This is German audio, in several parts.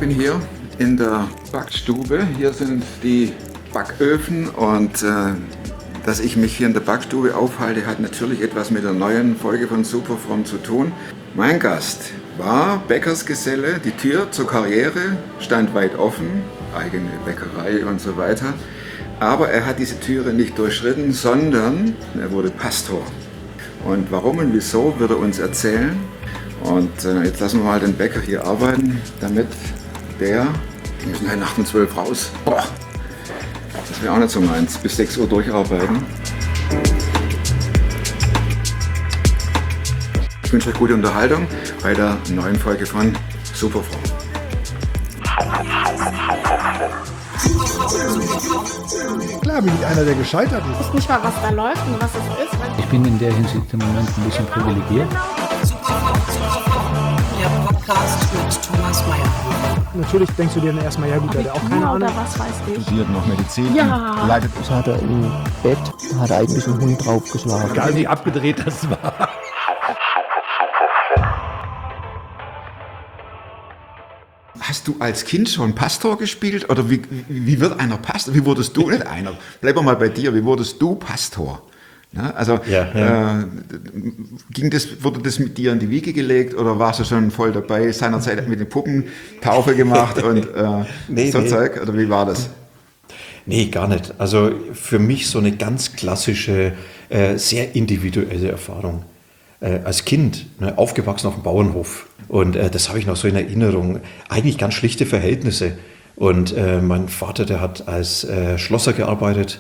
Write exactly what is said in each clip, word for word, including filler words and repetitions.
bin hier in der Backstube. Hier sind die Backöfen und äh, dass ich mich hier in der Backstube aufhalte, hat natürlich etwas mit der neuen Folge von Superfromm zu tun. Mein Gast war Bäckersgeselle. Die Tür zur Karriere stand weit offen, eigene Bäckerei und so weiter. Aber er hat diese Türe nicht durchschritten, sondern er wurde Pastor. Und warum und wieso wird er uns erzählen. Und äh, jetzt lassen wir mal den Bäcker hier arbeiten, damit der, die müssen halt nachts um zwölf raus. Boah, das wäre auch nicht so meins, bis sechs Uhr durcharbeiten. Ich wünsche euch gute Unterhaltung bei der neuen Folge von Superfromm. Klar bin ich einer, der gescheitert ist. Ich weiß nicht mal, was da läuft und was es ist. Ich bin in der Hinsicht im Moment ein bisschen privilegiert. Der Podcast mit Thomas Mayer. Natürlich denkst du dir dann erstmal, ja gut, der hat auch keine Ahnung. Oder was weiß ich. Studiert noch Medizin, Ja. leitet. Das hat er im Bett, hat er eigentlich einen Hund draufgeschlagen. Egal wie abgedreht das war. Hast du als Kind schon Pastor gespielt? Oder wie, wie wird einer Pastor? Wie wurdest du, nicht einer, bleib mal bei dir, wie wurdest du Pastor? Ja, also Ja, ja. Äh, ging das, wurde das mit dir in die Wiege gelegt oder warst du schon voll dabei? Seinerzeit mit den Puppen Taufe gemacht und äh, Nee, so nee. Zeug? Oder wie war das? Nee, gar nicht. Also für mich so eine ganz klassische, äh, sehr individuelle Erfahrung. Äh, als Kind, ne, aufgewachsen auf dem Bauernhof. Und äh, das habe ich noch so in Erinnerung. Eigentlich ganz schlichte Verhältnisse. Und äh, mein Vater, der hat als äh, Schlosser gearbeitet.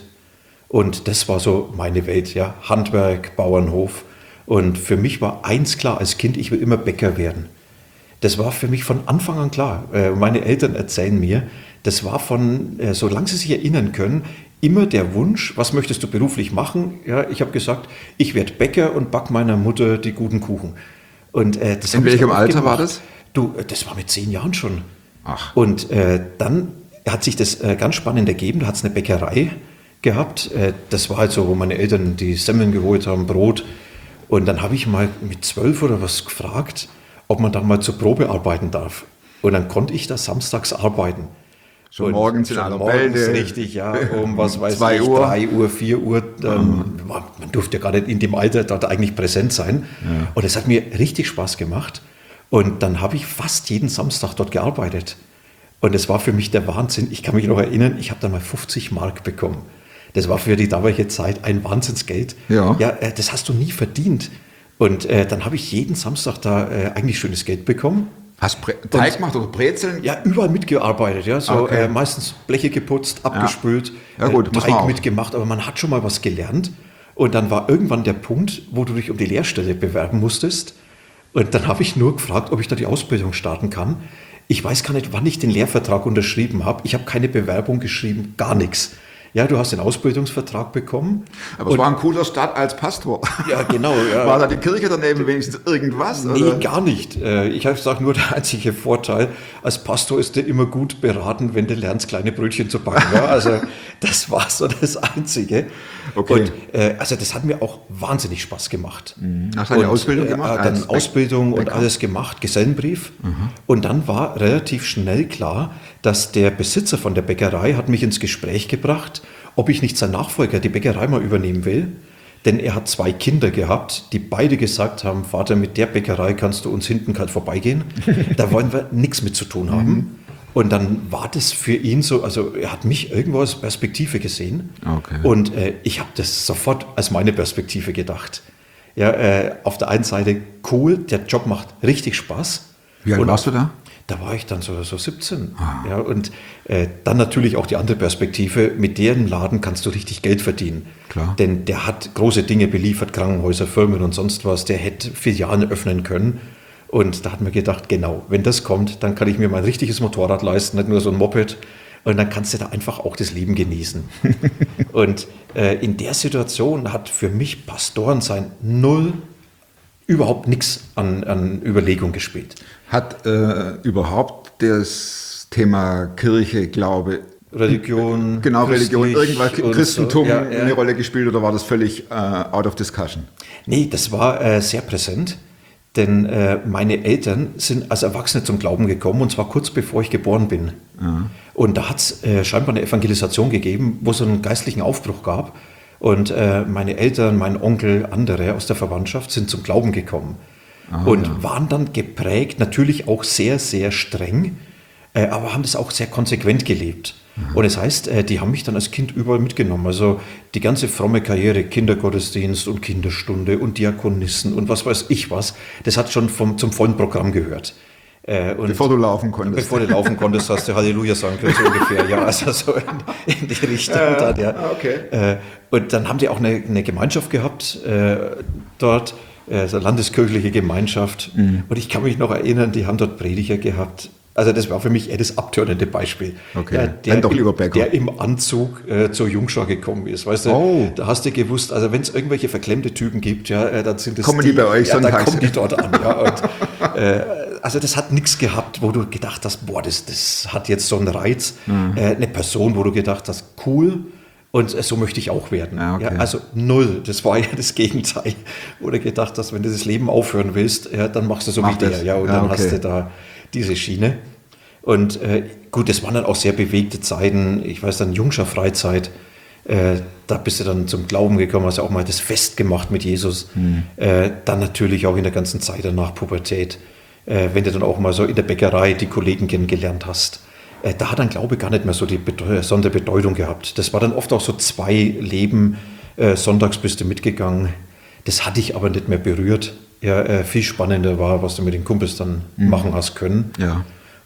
Und das war so meine Welt, ja. Handwerk, Bauernhof. Und für mich war eins klar als Kind, ich will immer Bäcker werden. Das war für mich von Anfang an klar. Äh, meine Eltern erzählen mir, das war von, äh, solange sie sich erinnern können, immer der Wunsch, was möchtest du beruflich machen? Ja, ich habe gesagt, ich werde Bäcker und back meiner Mutter die guten Kuchen. Und, äh, das In hab ich welchem dann auch Alter gemacht. war das? Du, äh, das war mit zehn Jahren schon. Ach. Und äh, dann hat sich das äh, ganz spannend ergeben, da hat es eine Bäckerei gehabt. Äh, das war halt so, wo meine Eltern die Semmeln geholt haben, Brot. Und dann habe ich mal mit zwölf oder was gefragt, ob man dann mal zur Probe arbeiten darf. Und dann konnte ich da samstags arbeiten. Schon Und morgens in schon aller morgens, Wälde. richtig, ja, um was weiß Zwei ich, Uhr. drei Uhr, vier Uhr. Dann, man, man durfte ja gar nicht in dem Alter dort eigentlich präsent sein. Ja. Und es hat mir richtig Spaß gemacht. Und dann habe ich fast jeden Samstag dort gearbeitet. Und es war für mich der Wahnsinn. Ich kann mich noch erinnern, ich habe dann mal fünfzig Mark bekommen. Das war für die damalige Zeit ein Wahnsinnsgeld. Ja. Ja, äh, das hast du nie verdient. Und äh, dann habe ich jeden Samstag da äh, eigentlich schönes Geld bekommen. Hast Bre Teig gemacht oder Brezeln? Ja, überall mitgearbeitet, ja, so Okay. äh, meistens Bleche geputzt, abgespült, Ja, gut, äh, muss man Teig auch. mitgemacht, aber man hat schon mal was gelernt. Und dann war irgendwann der Punkt, wo du dich um die Lehrstelle bewerben musstest. Und dann habe ich nur gefragt, ob ich da die Ausbildung starten kann. Ich weiß gar nicht, wann ich den Lehrvertrag unterschrieben habe. Ich habe keine Bewerbung geschrieben, gar nichts. Ja, du hast den Ausbildungsvertrag bekommen. Aber es war ein cooler Start als Pastor. Ja, genau. Ja. War da die Kirche daneben wenigstens irgendwas? Nee, oder? gar nicht. Äh, Ich sage nur, der einzige Vorteil, als Pastor ist der immer gut beraten, wenn du lernst, kleine Brötchen zu backen. Ja, also das war so das Einzige. Okay. Und äh, also das hat mir auch wahnsinnig Spaß gemacht. Hast du eine Und, Ausbildung äh, gemacht? Dann als Ausbildung und Bäcker? alles gemacht, Gesellenbrief. Und dann war relativ schnell klar, dass der Besitzer von der Bäckerei hat mich ins Gespräch gebracht, ob ich nicht sein Nachfolger die Bäckerei mal übernehmen will. Denn er hat zwei Kinder gehabt, die beide gesagt haben, Vater, mit der Bäckerei kannst du uns hinten kalt vorbeigehen. Da wollen wir nichts mit zu tun haben. Und dann war das für ihn so, also er hat mich irgendwo als Perspektive gesehen. Okay. Und äh, ich habe das sofort als meine Perspektive gedacht. Ja, äh, auf der einen Seite cool, der Job macht richtig Spaß. Wie alt Und warst du da? Da war ich dann so, so siebzehn. Ja, und äh, dann natürlich auch die andere Perspektive, mit deren Laden kannst du richtig Geld verdienen. Klar. Denn der hat große Dinge beliefert, Krankenhäuser, Firmen und sonst was. Der hätte Filialen öffnen können. Und da hat man gedacht, genau, wenn das kommt, dann kann ich mir mein richtiges Motorrad leisten, nicht nur so ein Moped. Und dann kannst du da einfach auch das Leben genießen. Und äh, in der Situation hat für mich Pastorensein null, überhaupt nichts an, an Überlegung gespielt. Hat äh, überhaupt das Thema Kirche, Glaube, Religion, genau, Religion, christlich irgendwas, und Christentum so. Ja, ja. eine Rolle gespielt oder war das völlig äh, out of discussion? Nee, das war äh, sehr präsent, Denn äh, meine Eltern sind als Erwachsene zum Glauben gekommen, und zwar kurz bevor ich geboren bin. Ja. Und da hat es äh, scheinbar eine Evangelisation gegeben, wo es einen geistlichen Aufbruch gab. Und äh, meine Eltern, mein Onkel, andere aus der Verwandtschaft sind zum Glauben gekommen. Aha, und ja. waren dann geprägt, natürlich auch sehr, sehr streng, äh, aber haben das auch sehr konsequent gelebt. Mhm. Und das heißt, äh, die haben mich dann als Kind überall mitgenommen. Also die ganze fromme Karriere, Kindergottesdienst und Kinderstunde und Diakonissen und was weiß ich was, das hat schon vom, zum vollen Programm gehört. Äh, und bevor du laufen konntest. Bevor du laufen konntest, hast du Halleluja sagen können, so ungefähr. Ja, also so in, in die Richtung. Äh, dann, ja. Okay. Äh, und dann haben die auch eine, eine Gemeinschaft gehabt äh, dort, also landeskirchliche Gemeinschaft. Mhm. Und ich kann mich noch erinnern, die haben dort Prediger gehabt. Also das war für mich eher das abtörnende Beispiel. Okay. Ja, der, doch lieber im, der im Anzug äh, zur Jungschau gekommen ist. Weißt du, oh. da hast du gewusst, also wenn es irgendwelche verklemmte Typen gibt, ja, äh, dann sind es kommen die, die bei euch ja, dann sonntags. kommen die dort an. Ja, und, äh, also das hat nichts gehabt, wo du gedacht hast, boah, das, das hat jetzt so einen Reiz. Mhm. Äh, eine Person, wo du gedacht hast, cool, und äh, so möchte ich auch werden. Ja, okay. Ja, also null, das war ja das Gegenteil. Wo du gedacht hast, wenn du das Leben aufhören willst, ja, dann machst du so Mach wie das. der. Ja, und ja, dann okay. hast du da diese Schiene. Und äh, gut, das waren dann auch sehr bewegte Zeiten. Ich weiß dann, Jungschar-Freizeit, äh, da bist du dann zum Glauben gekommen, hast auch mal das Fest gemacht mit Jesus. Mhm. Äh, dann natürlich auch in der ganzen Zeit danach Pubertät, äh, wenn du dann auch mal so in der Bäckerei die Kollegen kennengelernt hast. Äh, da hat dann Glaube gar nicht mehr so die besondere Bedeutung gehabt. Das war dann oft auch so zwei Leben. Äh, sonntags bist du mitgegangen. Das hatte ich aber nicht mehr berührt. Ja, äh, viel spannender war, was du mit den Kumpels dann mhm. machen hast können. Ja.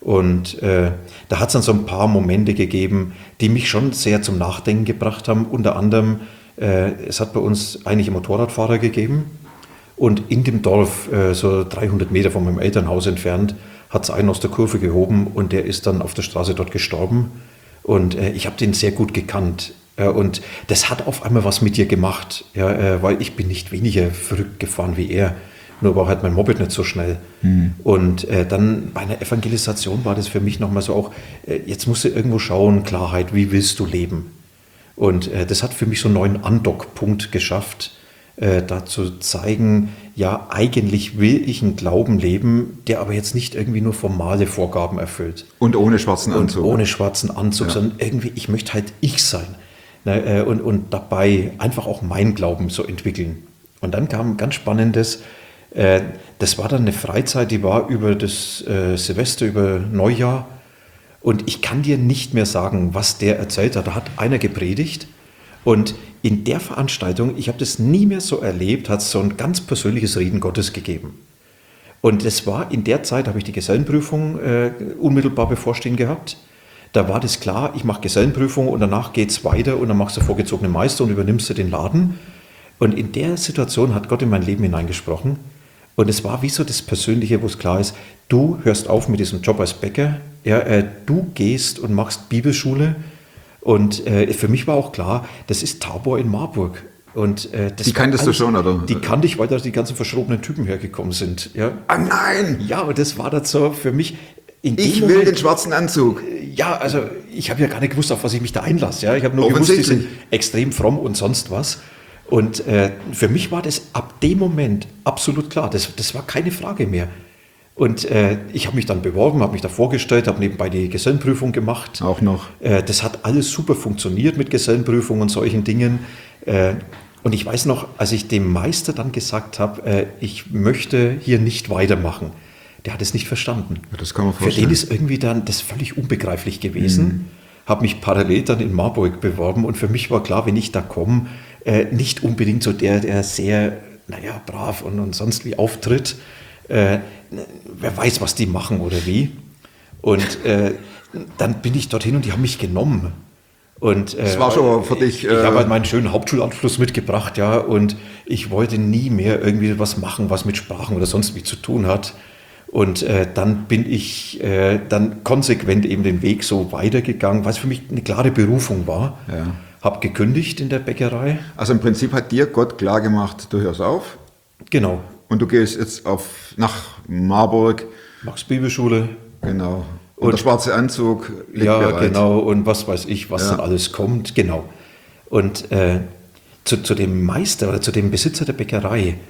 Und äh, da hat es dann so ein paar Momente gegeben, die mich schon sehr zum Nachdenken gebracht haben. Unter anderem, äh, es hat bei uns einige Motorradfahrer gegeben. Und in dem Dorf, äh, so dreihundert Meter von meinem Elternhaus entfernt, hat es einen aus der Kurve gehoben und der ist dann auf der Straße dort gestorben. Und äh, ich habe den sehr gut gekannt. Äh, und das hat auf einmal was mit dir gemacht, ja, äh, weil ich bin nicht weniger verrückt gefahren wie er. Nur war halt mein Moped nicht so schnell. Mhm. Und äh, dann bei einer Evangelisation war das für mich nochmal so auch, äh, jetzt musst du irgendwo schauen, Klarheit, wie willst du leben? Und äh, das hat für mich so einen neuen Andockpunkt geschafft, äh, da zu zeigen, ja, eigentlich will ich einen Glauben leben, der aber jetzt nicht irgendwie nur formale Vorgaben erfüllt. Und ohne schwarzen Anzug. Und ohne schwarzen Anzug, ja. Sondern irgendwie, ich möchte halt ich sein. Ne, äh, und, und dabei einfach auch meinen Glauben so entwickeln. Und dann kam ein ganz spannendes, das war dann eine Freizeit, die war über das äh, Silvester, über Neujahr. Und ich kann dir nicht mehr sagen, was der erzählt hat. Da hat einer gepredigt. Und in der Veranstaltung, ich habe das nie mehr so erlebt, hat es so ein ganz persönliches Reden Gottes gegeben. Und das war in der Zeit, habe ich die Gesellenprüfung äh, unmittelbar bevorstehen gehabt. Da war das klar, ich mache Gesellenprüfung und danach geht es weiter und dann machst du vorgezogenen Meister und übernimmst du den Laden. Und in der Situation hat Gott in mein Leben hineingesprochen. Und es war wie so das Persönliche, wo es klar ist, du hörst auf mit diesem Job als Bäcker, ja, äh, du gehst und machst Bibelschule. Und äh, für mich war auch klar, das ist Tabor in Marburg. Und, äh, das die kanntest alles, du schon, oder? Die kannte ich, weil da die ganzen verschrobenen Typen hergekommen sind. Ja. Ah nein! Ja, und das war dann so für mich... Ich will Moment, den schwarzen Anzug. Ja, also ich habe ja gar nicht gewusst, auf was ich mich da einlasse. Ja. Ich habe nur gewusst, die sind extrem fromm und sonst was. Und äh, für mich war das ab dem Moment absolut klar. Das, das war keine Frage mehr. Und äh, ich habe mich dann beworben, habe mich da vorgestellt, habe nebenbei die Gesellenprüfung gemacht. Auch noch. Äh, das hat alles super funktioniert mit Gesellenprüfung und solchen Dingen. Äh, und ich weiß noch, als ich dem Meister dann gesagt habe, äh, ich möchte hier nicht weitermachen, der hat es nicht verstanden. Ja, das kann man vorstellen. Für den ist irgendwie dann das völlig unbegreiflich gewesen. Mhm. Habe mich parallel dann in Marburg beworben und für mich war klar, wenn ich da komme, äh, nicht unbedingt so der, der sehr, naja, brav und, und sonst wie auftritt. Äh, wer weiß, was die machen oder wie. Und äh, dann bin ich dorthin und die haben mich genommen. Und, äh, das war schon für dich... Ich, ich äh, habe halt meinen schönen Hauptschulabschluss mitgebracht, ja, und ich wollte nie mehr irgendwie was machen, was mit Sprachen oder sonst wie zu tun hat. Und äh, dann bin ich äh, dann konsequent eben den Weg so weitergegangen, weil es für mich eine klare Berufung war. Ja. Habe gekündigt in der Bäckerei. Also im Prinzip hat dir Gott klar gemacht, du hörst auf. Genau. Und du gehst jetzt auf, nach Marburg. Machst Bibelschule. Genau. Und, und der schwarze Anzug liegt ja, bereit. Genau. Und was weiß ich, was ja. dann alles kommt. Genau. Und äh, zu, zu dem Meister oder zu dem Besitzer der Bäckerei,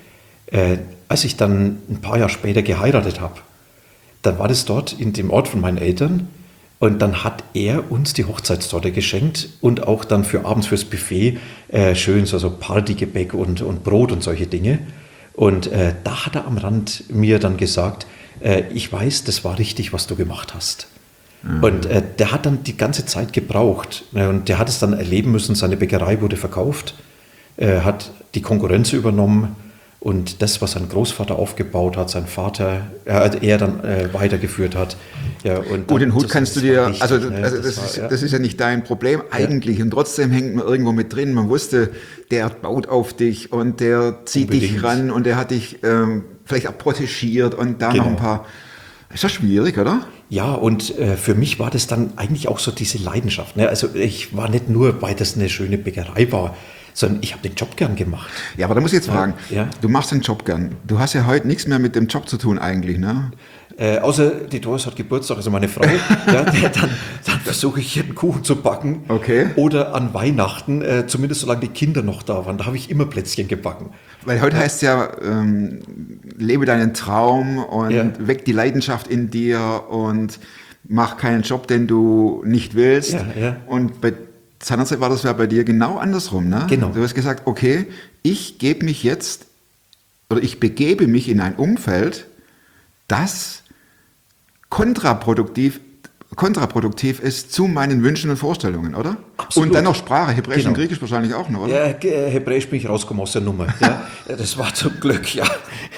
Äh, als ich dann ein paar Jahre später geheiratet habe, dann war das dort in dem Ort von meinen Eltern und dann hat er uns die Hochzeitstorte geschenkt und auch dann für abends fürs Buffet äh, schön so, so Partygebäck und, und Brot und solche Dinge. Und äh, da hat er am Rand mir dann gesagt, äh, ich weiß, das war richtig, was du gemacht hast. Mhm. Und äh, der hat dann die ganze Zeit gebraucht. Ne, und der hat es dann erleben müssen, seine Bäckerei wurde verkauft, äh, hat die Konkurrenz übernommen. Und das, was sein Großvater aufgebaut hat, sein Vater, äh, er dann äh, weitergeführt hat. Ja, und Gut, den Hut das, kannst das du dir, richtig, also, ne? also das, das, war, ist, ja. das ist ja nicht dein Problem eigentlich. Ja. Und trotzdem hängt man irgendwo mit drin. Man wusste, der baut auf dich und der zieht Unbedingt. dich ran und der hat dich ähm, vielleicht auch protegiert und da Genau. noch ein paar. Ist das schwierig, oder? Ja, und äh, für mich war das dann eigentlich auch so diese Leidenschaft. Ne? Also ich war nicht nur, weil das eine schöne Bäckerei war, sondern ich habe den Job gern gemacht. Ja, aber da muss ich jetzt fragen, ja. du machst den Job gern. Du hast ja heute nichts mehr mit dem Job zu tun eigentlich, ne? Äh, außer die Doris hat Geburtstag, also meine Frau, ja, der, dann, dann versuche ich hier einen Kuchen zu backen. Okay. Oder an Weihnachten, äh, zumindest solange die Kinder noch da waren, da habe ich immer Plätzchen gebacken. Weil heute heißt es ja, ähm, lebe deinen Traum und Ja. weck die Leidenschaft in dir und mach keinen Job, den du nicht willst. Ja, ja. Und bei seinerzeit war das ja bei dir genau andersrum, ne? Genau. Du hast gesagt, okay, ich gebe mich jetzt oder ich begebe mich in ein Umfeld, das kontraproduktiv, kontraproduktiv ist zu meinen Wünschen und Vorstellungen, oder? Absolut. Und dann noch Sprache, Hebräisch Genau. und Griechisch wahrscheinlich auch noch, oder? Ja, Ge- äh, Hebräisch bin ich rausgekommen aus der Nummer. Ja. Das war zum Glück, ja.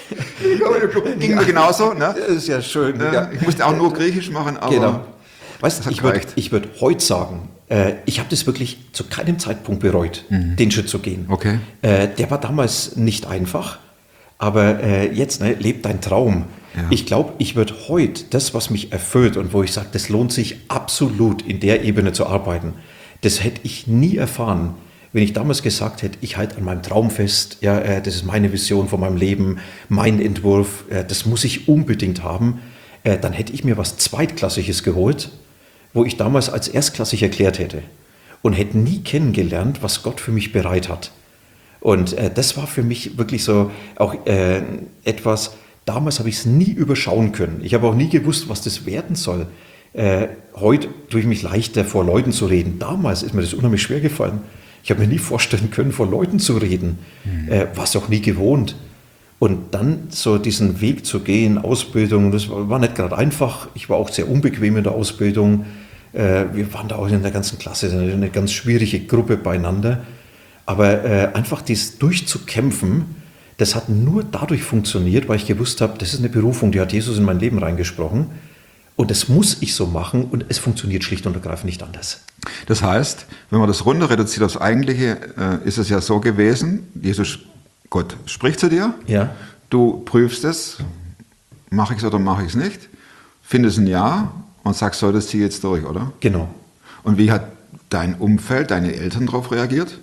Ging mir genauso, ne? Das ist ja schön. Ja, Ja. ich musste auch nur Griechisch machen, aber Genau. Weißt das du, hat ich würde gereicht. ich würd heute sagen, äh, ich habe das wirklich zu keinem Zeitpunkt bereut, den Schritt zu gehen. Mhm. Okay. Äh, der war damals nicht einfach, aber äh, jetzt, ne, lebt dein Traum. Ja. Ich glaube, ich würde heute das, was mich erfüllt und wo ich sage, das lohnt sich absolut in der Ebene zu arbeiten, das hätte ich nie erfahren, wenn ich damals gesagt hätte, ich halte an meinem Traum fest, ja, äh, das ist meine Vision von meinem Leben, mein Entwurf, äh, das muss ich unbedingt haben, äh, dann hätte ich mir was Zweitklassiges geholt, wo ich damals als erstklassig erklärt hätte und hätte nie kennengelernt, was Gott für mich bereit hat. Und äh, das war für mich wirklich so auch äh, etwas, damals habe ich es nie überschauen können. Ich habe auch nie gewusst, was das werden soll. Äh, heute tue ich mich leichter, vor Leuten zu reden. Damals ist mir das unheimlich schwer gefallen. Ich habe mir nie vorstellen können, vor Leuten zu reden. Mhm. Äh, war es auch nie gewohnt. Und dann so diesen Weg zu gehen, Ausbildung, das war, war nicht gerade einfach. Ich war auch sehr unbequem in der Ausbildung. Äh, wir waren da auch in der ganzen Klasse, eine ganz schwierige Gruppe beieinander. Aber äh, einfach dies durchzukämpfen, das hat nur dadurch funktioniert, weil ich gewusst habe, das ist eine Berufung, die hat Jesus in mein Leben reingesprochen. Und das muss ich so machen und es funktioniert schlicht und ergreifend nicht anders. Das heißt, wenn man das runter reduziert aufs Eigentliche, äh, ist es ja so gewesen, Jesus, Gott spricht zu dir, Ja. du prüfst es, mache ich es oder mache ich es nicht, findest ein Ja und sagst, so, das ziehe ich jetzt durch, oder? Genau. Und wie hat dein Umfeld, deine Eltern darauf reagiert?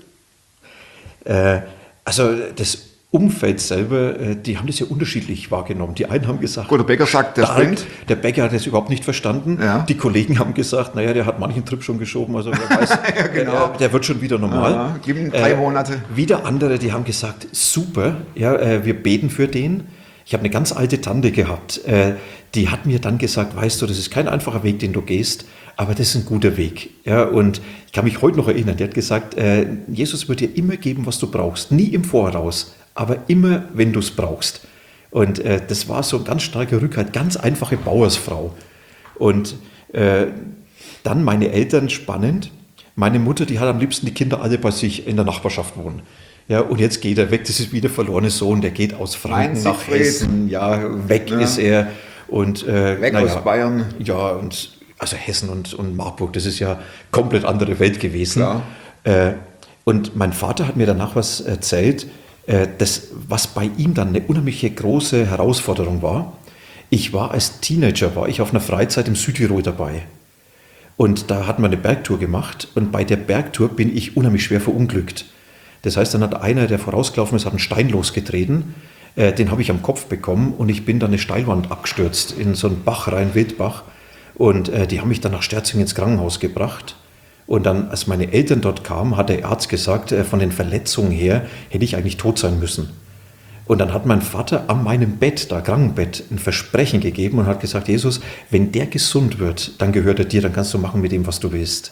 Äh, also das Umfeld selber, äh, die haben das ja unterschiedlich wahrgenommen. Die einen haben gesagt, Gut, der Bäcker sagt, der stark. springt. Der Bäcker hat das überhaupt nicht verstanden. Ja. Die Kollegen haben gesagt, naja, der hat manchen Trip schon geschoben, also wer weiß, Ja, genau. äh, der wird schon wieder normal. Ja, gib ihm drei Monate. Wieder andere, die haben gesagt, super, ja, äh, wir beten für den. Ich habe eine ganz alte Tante gehabt, äh, die hat mir dann gesagt, weißt du, das ist kein einfacher Weg, den du gehst, aber das ist ein guter Weg. Ja, und ich kann mich heute noch erinnern, die hat gesagt, äh, Jesus wird dir immer geben, was du brauchst, nie im Voraus, aber immer, wenn du es brauchst. Und äh, das war so ein ganz starker Rückhalt, ganz einfache Bauersfrau. Und äh, dann meine Eltern, spannend, meine Mutter, die hat am liebsten die Kinder alle bei sich in der Nachbarschaft wohnen. Ja, und jetzt geht er weg, das ist wie der verlorene Sohn, der geht aus Franken Mein nach Siegfried. Hessen, ja, weg Ja. ist er. Und, äh, Weg na aus ja, Bayern. Ja, und also Hessen und, und Marburg, das ist ja komplett andere Welt gewesen. Klar. Äh, und mein Vater hat mir danach was erzählt, äh, das, was bei ihm dann eine unheimliche große Herausforderung war. Ich war als Teenager, war ich auf einer Freizeit im Südtirol dabei. Und da hatten wir eine Bergtour gemacht und bei der Bergtour bin ich unheimlich schwer verunglückt. Das heißt, dann hat einer, der vorausgelaufen ist, hat einen Stein losgetreten, äh, den habe ich am Kopf bekommen und ich bin dann eine Steilwand abgestürzt in so einen Bach rein, Wildbach. Und äh, die haben mich dann nach Sterzing ins Krankenhaus gebracht. Und dann, als meine Eltern dort kamen, hat der Arzt gesagt, äh, von den Verletzungen her hätte ich eigentlich tot sein müssen. Und dann hat mein Vater an meinem Bett, da Krankenbett, ein Versprechen gegeben und hat gesagt, Jesus, wenn der gesund wird, dann gehört er dir, dann kannst du machen mit ihm, was du willst.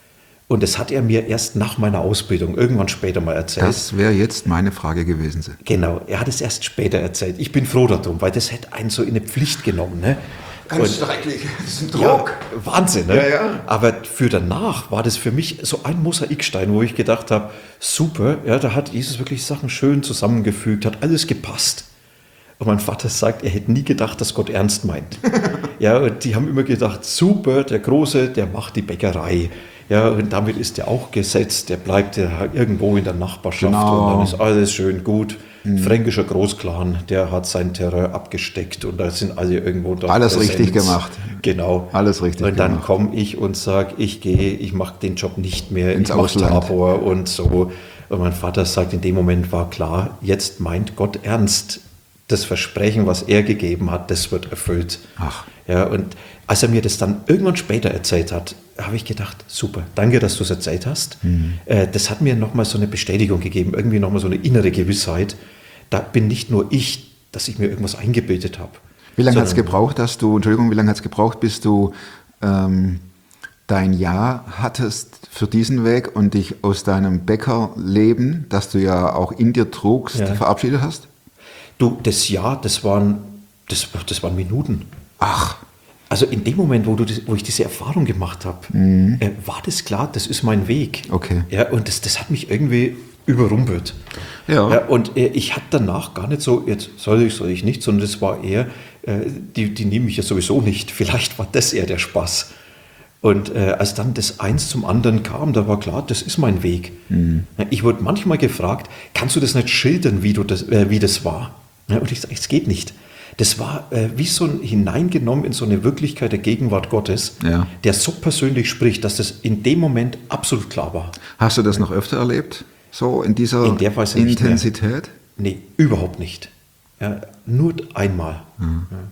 Und das hat er mir erst nach meiner Ausbildung, irgendwann später mal erzählt. Das wäre jetzt meine Frage gewesen. Genau, er hat es erst später erzählt. Ich bin froh darum, weil das hätte einen so in eine Pflicht genommen. Ne? Ganz schrecklich, das ist ein Druck. Ja, Wahnsinn, ne? Ja, ja. Aber für danach war das für mich so ein Mosaikstein, wo ich gedacht habe, super, ja, da hat Jesus wirklich Sachen schön zusammengefügt, hat alles gepasst. Und mein Vater sagt, er hätte nie gedacht, dass Gott ernst meint. Ja, und die haben immer gedacht, super, der Große, der macht die Bäckerei. Ja, und damit ist er auch gesetzt, der bleibt ja irgendwo in der Nachbarschaft Genau. und dann ist alles schön gut. Mhm. Fränkischer Großclan, der hat sein Terrain abgesteckt und da sind alle irgendwo da. Alles Präsenz. richtig gemacht. Genau. Alles richtig Und dann gemacht. komme ich und sage, ich gehe, ich mache den Job nicht mehr, Ins ich mache Ausland. Tabor und so. Und mein Vater sagt, in dem Moment war klar, jetzt meint Gott ernst. Das Versprechen, was er gegeben hat, das wird erfüllt. Ach. Ja, und als er mir das dann irgendwann später erzählt hat, habe ich gedacht, super, danke, dass du es erzählt hast. Mhm. Äh, das hat mir nochmal so eine Bestätigung gegeben, irgendwie nochmal so eine innere Gewissheit. Da bin nicht nur ich, dass ich mir irgendwas eingebildet habe. Wie lange hat es gebraucht, dass du, Entschuldigung, wie lange hat es gebraucht, bis du ähm, dein Ja hattest für diesen Weg und dich aus deinem Bäckerleben, das du ja auch in dir trugst, Ja. verabschiedet hast? Du, das Jahr, das waren, das, das waren Minuten. Ach. Also in dem Moment, wo, du das, wo ich diese Erfahrung gemacht habe, mhm. äh, war das klar, das ist mein Weg. Okay. Ja, und das, das hat mich irgendwie überrumpelt. Ja. Ja, und äh, ich hatte danach gar nicht so, jetzt soll ich, soll ich nicht, sondern das war eher, äh, die, die nehmen mich ja sowieso nicht. Vielleicht war das eher der Spaß. Und äh, als dann das eins zum anderen kam, da war klar, das ist mein Weg. Mhm. Ich wurde manchmal gefragt, kannst du das nicht schildern, wie, du das, äh, wie das war? Ja, und ich sage, es geht nicht. Das war äh, wie so ein hineingenommen in so eine Wirklichkeit der Gegenwart Gottes, ja. der so persönlich spricht, dass das in dem Moment absolut klar war. Hast du das noch öfter erlebt? So in dieser in der Weise Intensität? Nicht nee, überhaupt nicht. Ja, nur einmal. Mhm. Ja.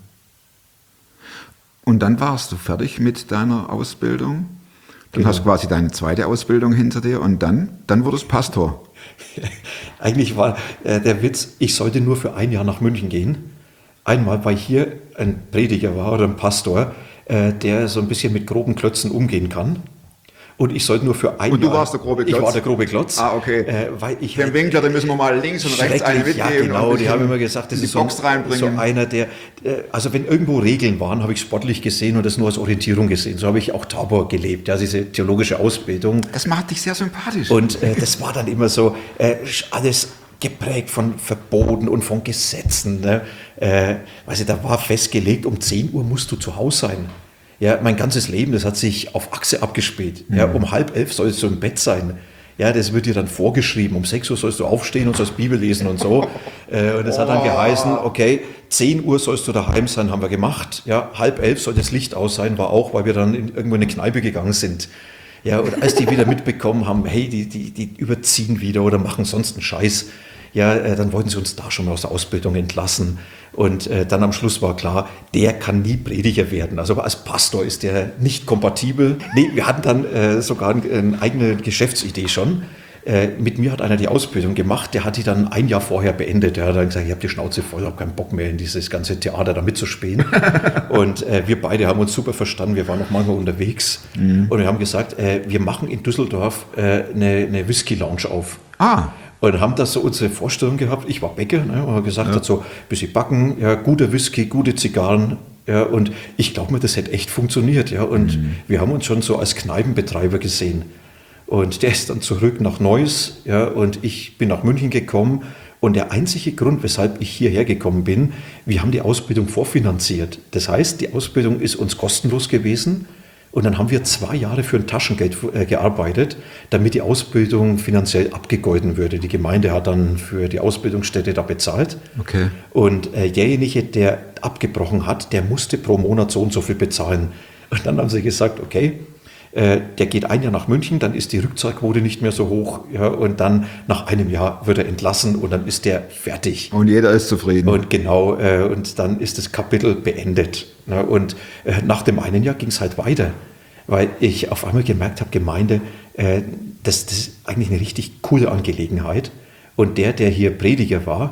Und dann warst du fertig mit deiner Ausbildung. Dann Genau. hast du quasi deine zweite Ausbildung hinter dir und dann, dann wurdest du Pastor. Eigentlich war äh, der Witz, ich sollte nur für ein Jahr nach München gehen. Einmal, weil hier ein Prediger war oder ein Pastor, äh, der so ein bisschen mit groben Klötzen umgehen kann. Und ich sollte nur für ein Und du Jahr... warst der grobe Klotz? Ich war der grobe Klotz. Ah, okay. Äh, weil ich Dem Winkler, den müssen wir mal links und rechts einen Schrecklich, mitgeben. ja genau, und die haben immer gesagt, das die ist so, Box reinbringen. so einer, der, äh, also wenn irgendwo Regeln waren, habe ich sportlich gesehen und das nur als Orientierung gesehen. So habe ich auch Tabor gelebt, ja, diese theologische Ausbildung. Das macht dich sehr sympathisch. Und äh, das war dann immer so, äh, alles geprägt von Verboten und von Gesetzen. Ne? Äh, weißt du, da war festgelegt, um zehn Uhr musst du zu Hause sein. Ja, mein ganzes Leben, das hat sich auf Achse abgespielt. Mhm. Ja, um halb elf sollst du im Bett sein. Ja, das wird dir dann vorgeschrieben. Um sechs Uhr sollst du aufstehen und sollst Bibel lesen und so. äh, und das oh. hat dann geheißen, okay, zehn Uhr sollst du daheim sein, haben wir gemacht. Ja, halb elf soll das Licht aus sein, war auch, weil wir dann in, irgendwo in eine Kneipe gegangen sind. Ja, und als die wieder mitbekommen haben, hey, die, die, die überziehen wieder oder machen sonst einen Scheiß, ja, äh, dann wollten sie uns da schon mal aus der Ausbildung entlassen. Und äh, dann am Schluss war klar, der kann nie Prediger werden. Also als Pastor ist der nicht kompatibel. Nee, wir hatten dann äh, sogar eine, eine eigene Geschäftsidee schon. Äh, mit mir hat einer die Ausbildung gemacht, der hat die dann ein Jahr vorher beendet. Der hat dann gesagt, ich habe die Schnauze voll, habe keinen Bock mehr in dieses ganze Theater da mitzuspielen. Und äh, wir beide haben uns super verstanden, wir waren noch manchmal unterwegs. Mhm. Und wir haben gesagt, äh, wir machen in Düsseldorf äh, eine, eine Whisky-Lounge auf. Ah. Und haben das so unsere Vorstellung gehabt. Ich war Bäcker, ne, und habe gesagt, ja. hat so ein bisschen backen, ja, guter Whisky, gute Zigarren. Ja, und ich glaube mir, das hätte echt funktioniert. Ja, und mhm. wir haben uns schon so als Kneipenbetreiber gesehen. Und der ist dann zurück nach Neuss, ja, und ich bin nach München gekommen. Und der einzige Grund, weshalb ich hierher gekommen bin, wir haben die Ausbildung vorfinanziert. Das heißt, die Ausbildung ist uns kostenlos gewesen. Und dann haben wir zwei Jahre für ein Taschengeld äh, gearbeitet, damit die Ausbildung finanziell abgegolten würde. Die Gemeinde hat dann für die Ausbildungsstätte da bezahlt. Okay. Und äh, derjenige, der abgebrochen hat, der musste pro Monat so und so viel bezahlen. Und dann haben sie gesagt, okay, äh, der geht ein Jahr nach München, dann ist die Rückzahlquote nicht mehr so hoch. Ja, und dann nach einem Jahr wird er entlassen und dann ist der fertig. Und jeder ist zufrieden. Und genau, äh, und dann ist das Kapitel beendet. Ne? Und äh, nach dem einen Jahr ging es halt weiter, weil ich auf einmal gemerkt habe, Gemeinde, äh, das, das ist eigentlich eine richtig coole Angelegenheit. Und der, der hier Prediger war,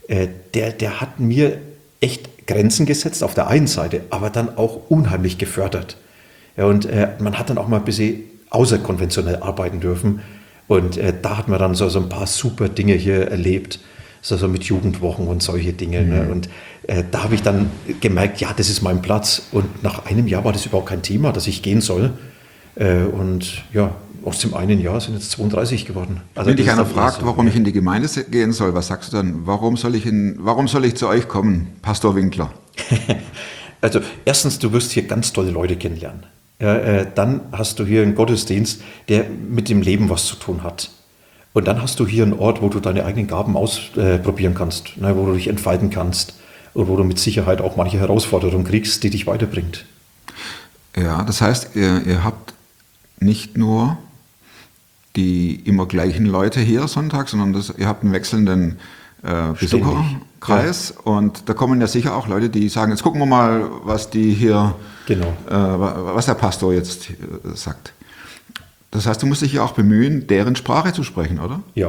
äh, der, der hat mir echt Grenzen gesetzt auf der einen Seite, aber dann auch unheimlich gefördert. Ja, und äh, man hat dann auch mal ein bisschen außerkonventionell arbeiten dürfen. Und äh, da hat man dann so, so ein paar super Dinge hier erlebt, so, so mit Jugendwochen und solche Dinge. Mhm. Ne? Und äh, da habe ich dann gemerkt, ja, das ist mein Platz. Und nach einem Jahr war das überhaupt kein Thema, dass ich gehen soll. Äh, und ja, aus dem einen Jahr sind jetzt zweiunddreißig geworden. Also wenn dich einer fragt, so, warum ja. ich in die Gemeinde gehen soll, was sagst du dann? Warum soll ich, in, warum soll ich zu euch kommen, Pastor Winkler? Also erstens, du wirst hier ganz tolle Leute kennenlernen. Ja, äh, dann hast du hier einen Gottesdienst, der mit dem Leben was zu tun hat. Und dann hast du hier einen Ort, wo du deine eigenen Gaben ausprobieren äh, kannst, ne, wo du dich entfalten kannst und wo du mit Sicherheit auch manche Herausforderungen kriegst, die dich weiterbringt. Ja, das heißt, ihr, ihr habt nicht nur die immer gleichen Leute hier sonntags, sondern das, ihr habt einen wechselnden äh, Besucherkreis. Ja. Und da kommen ja sicher auch Leute, die sagen, jetzt gucken wir mal, was die hier, genau. äh, was der Pastor jetzt äh, sagt. Das heißt, du musst dich ja auch bemühen, deren Sprache zu sprechen, oder? Ja.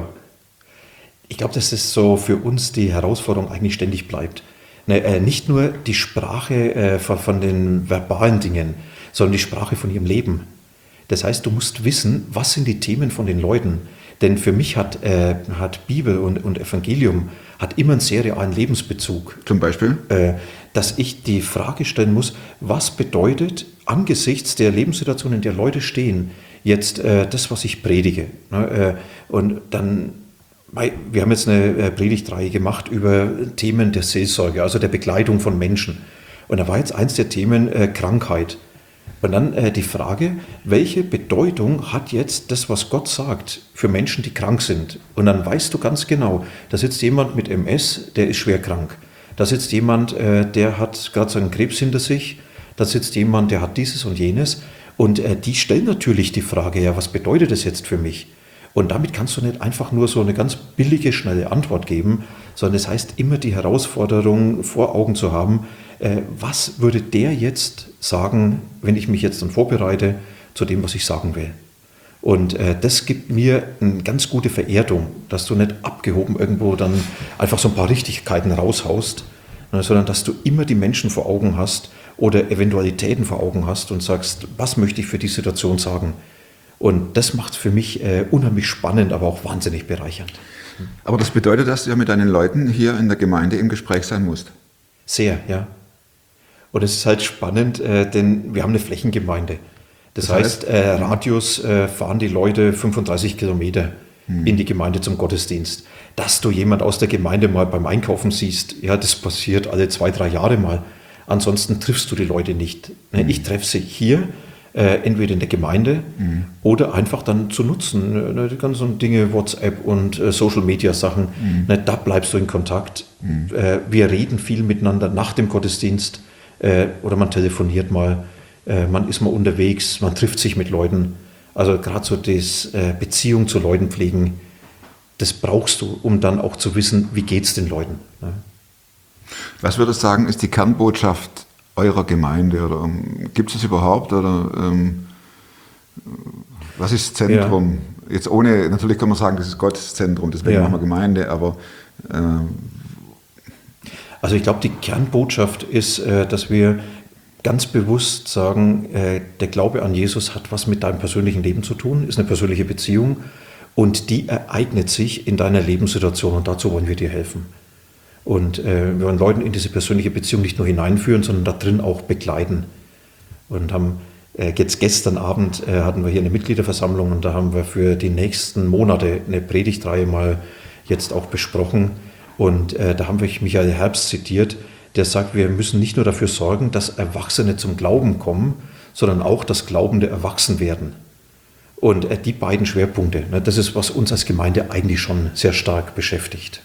Ich glaube, dass das so für uns die Herausforderung eigentlich ständig bleibt. Ne, äh, nicht nur die Sprache äh, von, von den verbalen Dingen, sondern die Sprache von ihrem Leben. Das heißt, du musst wissen, was sind die Themen von den Leuten. Denn für mich hat, äh, hat Bibel und, und Evangelium hat immer einen sehr realen Lebensbezug. Zum Beispiel? Äh, dass ich die Frage stellen muss, was bedeutet angesichts der Lebenssituation, in der Leute stehen, jetzt äh, das, was ich predige. Ne? Äh, und dann, wir haben jetzt eine äh, Predigtreihe gemacht über Themen der Seelsorge, also der Begleitung von Menschen. Und da war jetzt eins der Themen äh, Krankheit. Und dann äh, die Frage, welche Bedeutung hat jetzt das, was Gott sagt, für Menschen, die krank sind? Und dann weißt du ganz genau, da sitzt jemand mit M S, der ist schwer krank. Da sitzt jemand, äh, der hat gerade seinen Krebs hinter sich. Da sitzt jemand, der hat dieses und jenes. Und äh, die stellen natürlich die Frage, ja, was bedeutet das jetzt für mich? Und damit kannst du nicht einfach nur so eine ganz billige, schnelle Antwort geben, sondern es heißt immer die Herausforderung vor Augen zu haben, äh, was würde der jetzt sagen, wenn ich mich jetzt dann vorbereite zu dem, was ich sagen will. Und äh, das gibt mir eine ganz gute Vererdung, dass du nicht abgehoben irgendwo dann einfach so ein paar Richtigkeiten raushaust, ne, sondern dass du immer die Menschen vor Augen hast oder Eventualitäten vor Augen hast und sagst, was möchte ich für die Situation sagen. Und das macht es für mich äh, unheimlich spannend, aber auch wahnsinnig bereichernd. Aber das bedeutet, dass du ja mit deinen Leuten hier in der Gemeinde im Gespräch sein musst. Sehr, ja. Und es ist halt spannend, äh, denn wir haben eine Flächengemeinde. Das, das heißt, heißt äh, Radius äh, fahren die Leute fünfunddreißig Kilometer hm. in die Gemeinde zum Gottesdienst. Dass du jemand aus der Gemeinde mal beim Einkaufen siehst, ja, das passiert alle zwei, drei Jahre mal. Ansonsten triffst du die Leute nicht. Hm. Ich treffe sie hier, äh, entweder in der Gemeinde hm. oder einfach dann zu nutzen. Ne, die ganzen Dinge, WhatsApp und äh, Social-Media-Sachen, hm. ne, da bleibst du in Kontakt. Hm. Äh, wir reden viel miteinander nach dem Gottesdienst. Äh, oder man telefoniert mal, äh, man ist mal unterwegs, man trifft sich mit Leuten. Also gerade so das äh, Beziehung zu Leuten pflegen, das brauchst du, um dann auch zu wissen, wie geht es den Leuten. Ne? Was würdest du sagen, ist die Kernbotschaft eurer Gemeinde? Oder um, gibt es es überhaupt? Oder ähm, was ist das Zentrum? Ja. Jetzt ohne, natürlich kann man sagen, das ist Gottes Zentrum, deswegen ja. machen wir Gemeinde, aber ähm, Also ich glaube, die Kernbotschaft ist, dass wir ganz bewusst sagen, der Glaube an Jesus hat was mit deinem persönlichen Leben zu tun, ist eine persönliche Beziehung und die ereignet sich in deiner Lebenssituation und dazu wollen wir dir helfen. Und wir wollen Leuten in diese persönliche Beziehung nicht nur hineinführen, sondern da drin auch begleiten. Und haben jetzt gestern Abend hatten wir hier eine Mitgliederversammlung und da haben wir für die nächsten Monate eine Predigtreihe mal jetzt auch besprochen. Und äh, da haben wir Michael Herbst zitiert, der sagt, wir müssen nicht nur dafür sorgen, dass Erwachsene zum Glauben kommen, sondern auch, dass Glaubende erwachsen werden. Und äh, die beiden Schwerpunkte, ne, das ist, was uns als Gemeinde eigentlich schon sehr stark beschäftigt.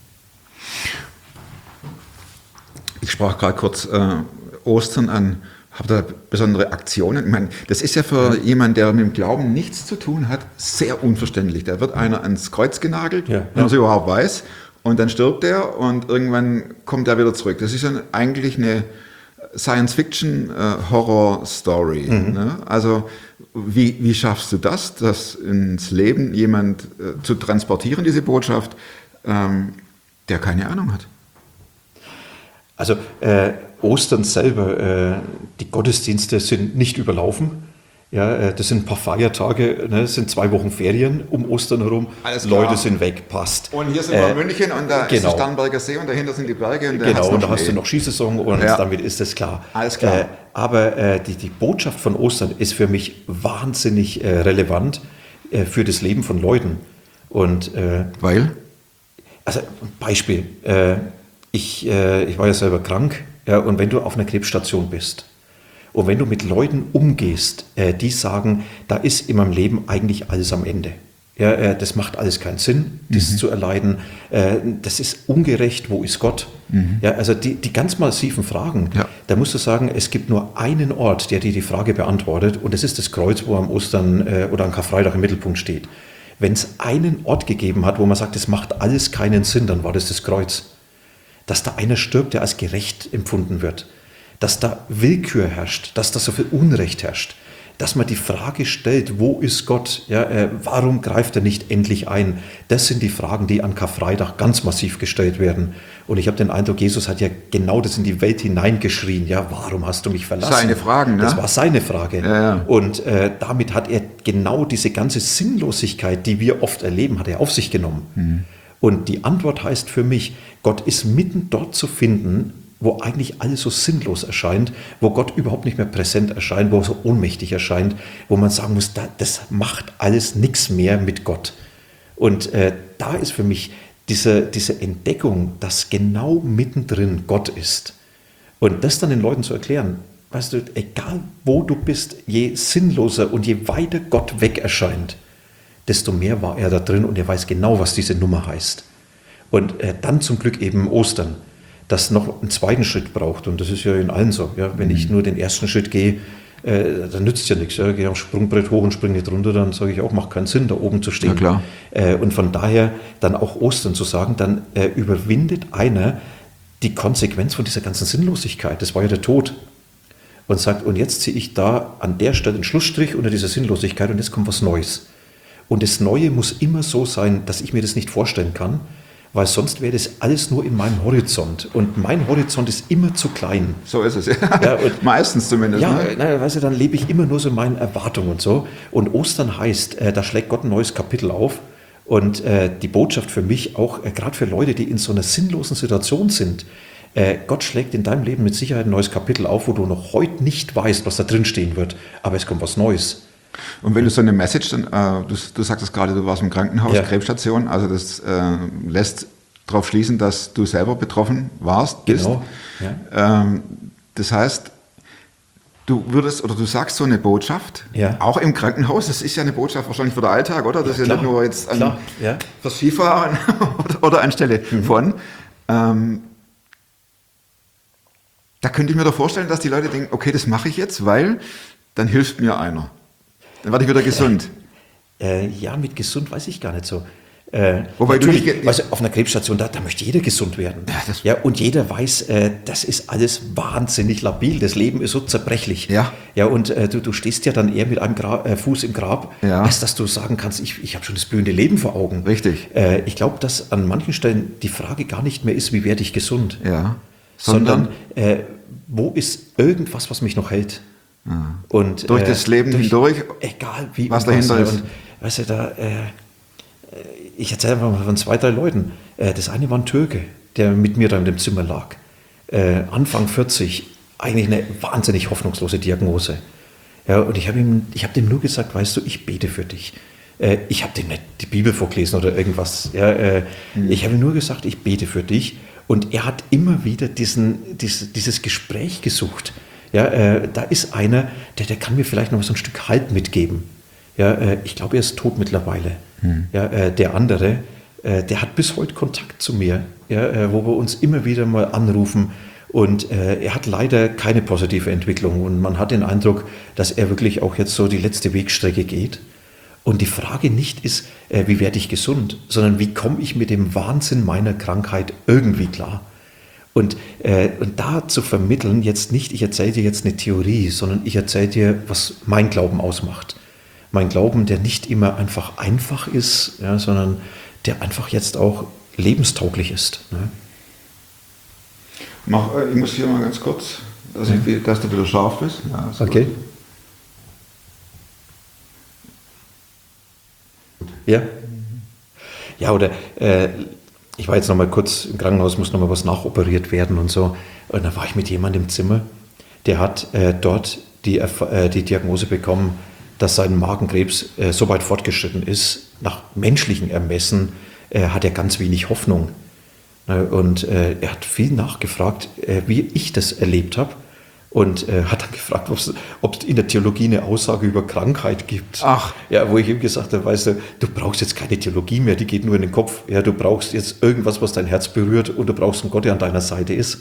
Ich sprach gerade kurz äh, Ostern an. Habt ihr besondere Aktionen? Ich meine, das ist ja für ja. jemanden, der mit dem Glauben nichts zu tun hat, sehr unverständlich. Da wird einer ans Kreuz genagelt, ja. wenn man es überhaupt weiß. Und dann stirbt er und irgendwann kommt er wieder zurück. Das ist dann eigentlich eine Science-Fiction-Horror-Story. Mhm. Ne? Also wie, wie schaffst du das, das ins Leben jemand äh, zu transportieren, diese Botschaft? Ähm, der keine Ahnung hat. Also äh, Ostern selber, äh, die Gottesdienste sind nicht überlaufen. Ja, äh, das sind ein paar Feiertage, ne, das sind zwei Wochen Ferien um Ostern herum. Alles klar. Leute sind weg, passt. Und hier sind wir Äh, in München und da ist genau. der Starnberger See und dahinter sind die Berge. Und da Genau, hat's und da noch hast du Schnee. noch Skisaison und Ja. damit ist das klar. Alles klar. Äh, aber äh, die, die Botschaft von Ostern ist für mich wahnsinnig äh, relevant äh, für das Leben von Leuten. Und äh, Weil? also Beispiel, äh, ich, äh, ich war ja selber krank, ja, und wenn du auf einer Krebsstation bist und wenn du mit Leuten umgehst, äh, die sagen, da ist in meinem Leben eigentlich alles am Ende. Ja, äh, das macht alles keinen Sinn, das Mhm. zu erleiden. Äh, das ist ungerecht, wo ist Gott? Mhm. Ja, also die, die ganz massiven Fragen, Ja. da musst du sagen, es gibt nur einen Ort, der dir die Frage beantwortet, und das ist das Kreuz, wo am Ostern äh, oder am Karfreitag im Mittelpunkt steht. Wenn es einen Ort gegeben hat, wo man sagt, es macht alles keinen Sinn, dann war das das Kreuz. Dass da einer stirbt, der als gerecht empfunden wird. Dass da Willkür herrscht, dass da so viel Unrecht herrscht. Dass man die Frage stellt, wo ist Gott? Ja, äh, warum greift er nicht endlich ein? Das sind die Fragen, die an Karfreitag ganz massiv gestellt werden. Und ich habe den Eindruck, Jesus hat ja genau das in die Welt hineingeschrien. Ja, warum hast du mich verlassen? Seine Fragen, ne? Das war seine Frage. Ja, ja. Und äh, damit hat er genau diese ganze Sinnlosigkeit, die wir oft erleben, hat er auf sich genommen. Mhm. Und die Antwort heißt für mich, Gott ist mitten dort zu finden, wo eigentlich alles so sinnlos erscheint, wo Gott überhaupt nicht mehr präsent erscheint, wo er so ohnmächtig erscheint, wo man sagen muss, da, das macht alles nichts mehr mit Gott. Und äh, da ist für mich diese, diese Entdeckung, dass genau mittendrin Gott ist. Und das dann den Leuten zu erklären, weißt du, egal wo du bist, je sinnloser und je weiter Gott weg erscheint, desto mehr war er da drin und er weiß genau, was diese Nummer heißt. Und äh, dann zum Glück eben Ostern, das noch einen zweiten Schritt braucht. Und das ist ja in allen so. Ja? Wenn ich nur den ersten Schritt gehe, äh, dann nützt es ja nichts. Ja? Gehe am Sprungbrett hoch und springe nicht runter, dann sage ich auch, macht keinen Sinn, da oben zu stehen. Ja, klar. Äh, und von daher dann auch Ostern zu sagen, dann äh, überwindet einer die Konsequenz von dieser ganzen Sinnlosigkeit. Das war ja der Tod. Und sagt, und jetzt ziehe ich da an der Stelle einen Schlussstrich unter dieser Sinnlosigkeit und jetzt kommt was Neues. Und das Neue muss immer so sein, dass ich mir das nicht vorstellen kann, weil sonst wäre das alles nur in meinem Horizont. Und mein Horizont ist immer zu klein. So ist es, ja. Ja, und- Meistens zumindest. Ja, ne? na, weißt du, dann lebe ich immer nur so in meinen Erwartungen und so. Und Ostern heißt, äh, da schlägt Gott ein neues Kapitel auf. Und äh, die Botschaft für mich auch, äh, gerade für Leute, die in so einer sinnlosen Situation sind, äh, Gott schlägt in deinem Leben mit Sicherheit ein neues Kapitel auf, wo du noch heute nicht weißt, was da drin stehen wird. Aber es kommt was Neues. Und wenn du so eine Message, dann, äh, du, du sagtest gerade, du warst im Krankenhaus, Ja. Krebsstation, also das äh, lässt darauf schließen, dass du selber betroffen warst, bist. Genau, ja. Ähm, das heißt, du würdest, oder du sagst so eine Botschaft, Ja. auch im Krankenhaus, das ist ja eine Botschaft wahrscheinlich für den Alltag, oder? Das ist ja klar, nicht nur jetzt an, klar, ja. fürs Skifahren oder, oder anstelle Mhm. von. Ähm, da könnte ich mir doch vorstellen, dass die Leute denken, okay, das mache ich jetzt, weil dann hilft mir einer. Dann werde ich wieder gesund. Äh, ja, mit gesund weiß ich gar nicht so. Äh, Wobei du natürlich, nicht ge- weißt du, auf einer Krebsstation, da, da möchte jeder gesund werden. Ja, das- ja, und jeder weiß, äh, das ist alles wahnsinnig labil. Das Leben ist so zerbrechlich. Ja. Ja, und äh, du, du stehst ja dann eher mit einem Gra äh, Fuß im Grab, Ja. als dass du sagen kannst, ich, ich habe schon das blühende Leben vor Augen. Richtig. Äh, ich glaube, dass an manchen Stellen die Frage gar nicht mehr ist, wie werde ich gesund, Ja. sondern äh, wo ist irgendwas, was mich noch hält? Und, Durch das Leben hindurch, egal wie was und dahinter ist. Und, weißt du, da, äh, ich erzähle einfach mal von zwei, drei Leuten. Äh, das eine war ein Türke, der mit mir da in dem Zimmer lag. Äh, Anfang vierzig, eigentlich eine wahnsinnig hoffnungslose Diagnose. Ja, und ich habe ihm, ich habe dem nur gesagt, weißt du, ich bete für dich. Äh, ich habe dem nicht die Bibel vorgelesen oder irgendwas. Ja, äh, Mhm. Ich habe ihm nur gesagt, ich bete für dich. Und er hat immer wieder diesen, dieses, dieses Gespräch gesucht. Ja, äh, da ist einer, der, der kann mir vielleicht noch so ein Stück Halt mitgeben. Ja, äh, ich glaube, er ist tot mittlerweile. Hm. Ja, äh, der andere, äh, der hat bis heute Kontakt zu mir, ja, äh, wo wir uns immer wieder mal anrufen. Und äh, er hat leider keine positive Entwicklung. Und man hat den Eindruck, dass er wirklich auch jetzt so die letzte Wegstrecke geht. Und die Frage nicht ist, äh, wie werde ich gesund, sondern wie komme ich mit dem Wahnsinn meiner Krankheit irgendwie klar? Und, äh, und da zu vermitteln, jetzt nicht, ich erzähle dir jetzt eine Theorie, sondern ich erzähle dir, was mein Glauben ausmacht. Mein Glauben, der nicht immer einfach einfach ist, ja, sondern der einfach jetzt auch lebenstauglich ist. Ne? Mach, ich muss hier mal ganz kurz, dass, ich, dass du wieder scharf bist. Ja, ist Okay. gut. Ja? Ja, oder äh, ich war jetzt noch mal kurz im Krankenhaus, muss noch mal was nachoperiert werden und so. Und da war ich mit jemandem im Zimmer, der hat äh, dort die, äh, die Diagnose bekommen, dass sein Magenkrebs äh, so weit fortgeschritten ist, nach menschlichen Ermessen äh, hat er ganz wenig Hoffnung. Äh, und äh, er hat viel nachgefragt, äh, wie ich das erlebt habe. Und äh, hat dann gefragt, ob es in der Theologie eine Aussage über Krankheit gibt. Ach. Ja, wo ich ihm gesagt habe, weißt du, du brauchst jetzt keine Theologie mehr, die geht nur in den Kopf. Ja, du brauchst jetzt irgendwas, was dein Herz berührt, und du brauchst einen Gott, der an deiner Seite ist.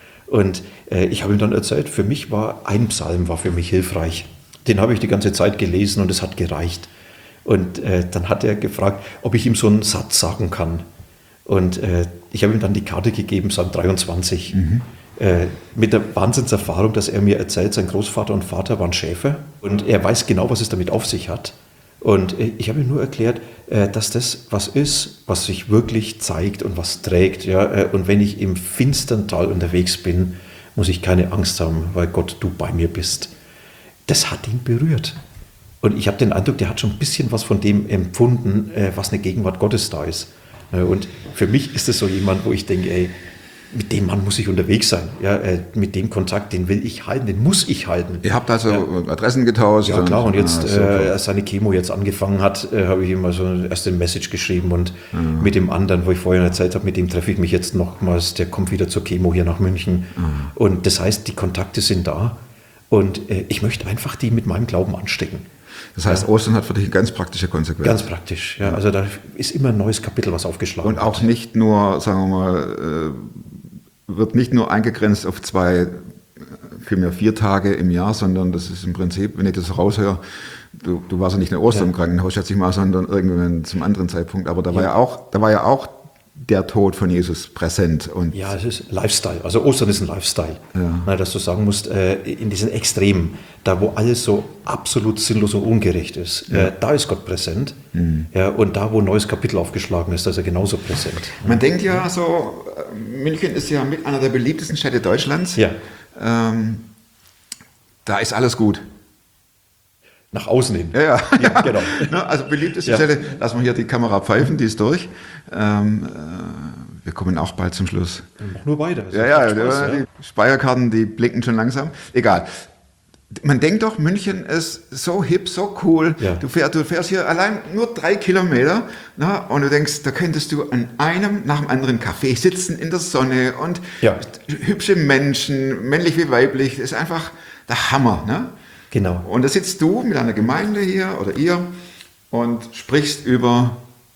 Und äh, ich habe ihm dann erzählt, für mich war ein Psalm war für mich hilfreich. Den habe ich die ganze Zeit gelesen und es hat gereicht. Und äh, dann hat er gefragt, ob ich ihm so einen Satz sagen kann. Und äh, ich habe ihm dann die Karte gegeben, Psalm dreiundzwanzig. Mhm. Äh, mit der Wahnsinnserfahrung, dass er mir erzählt, sein Großvater und Vater waren Schäfer und er weiß genau, was es damit auf sich hat. Und äh, ich habe ihm nur erklärt, äh, dass das was ist, was sich wirklich zeigt und was trägt. Ja? Äh, und wenn ich im finstern Tal unterwegs bin, muss ich keine Angst haben, weil Gott, du bei mir bist. Das hat ihn berührt. Und ich habe den Eindruck, der hat schon ein bisschen was von dem empfunden, äh, was eine Gegenwart Gottes da ist. Äh, und für mich ist es so jemand, wo ich denke, ey, mit dem Mann muss ich unterwegs sein. Ja, äh, mit dem Kontakt, den will ich halten, den muss ich halten. Ihr habt also ja. Adressen getauscht? Ja klar, und jetzt, ah, äh, als seine Chemo jetzt angefangen hat, äh, habe ich ihm also erst eine Message geschrieben und mhm. mit dem anderen, wo ich vorhin erzählt habe, mit dem treffe ich mich jetzt nochmals, der kommt wieder zur Chemo hier nach München. Mhm. Und das heißt, die Kontakte sind da und äh, ich möchte einfach die mit meinem Glauben anstecken. Das heißt, Ostern hat für dich eine ganz praktische Konsequenz. Ganz praktisch, ja. Also da ist immer ein neues Kapitel, was aufgeschlagen wird. Und auch wird. nicht nur, sagen wir mal, wird nicht nur eingegrenzt auf zwei, vielmehr vier Tage im Jahr, sondern das ist im Prinzip, wenn ich das so raushöre, du, du warst ja nicht in Ostern im Krankenhaus, schätze ich mal, sondern irgendwann zum anderen Zeitpunkt. Aber da war ja, ja auch, da war ja auch der Tod von Jesus präsent. Und ja, es ist Lifestyle. Also Ostern ist ein Lifestyle. Ja. Dass du sagen musst, in diesen Extremen, da wo alles so absolut sinnlos und ungerecht ist, ja. da ist Gott präsent. Mhm. Ja, und da, wo ein neues Kapitel aufgeschlagen ist, da ist er genauso präsent. Man denkt ja so, München ist ja mit einer der beliebtesten Städte Deutschlands. Ja. Ähm, da ist alles gut. Nach außen hin. Ja, ja, ja genau. Also beliebteste ja. Stelle, lassen wir hier die Kamera pfeifen, die ist durch. Ähm, äh, wir kommen auch bald zum Schluss. Mach nur weiter. Ja, ja, Spaß, die ja, die Speierkarten, die blicken schon langsam. Egal. Man denkt doch, München ist so hip, so cool. Ja. Du, fährst, du fährst hier allein nur drei Kilometer, na, und du denkst, da könntest du an einem nach dem anderen Café sitzen in der Sonne und ja. hübsche Menschen, männlich wie weiblich, das ist einfach der Hammer. Ne? Genau. Und da sitzt du mit einer Gemeinde hier oder ihr und sprichst über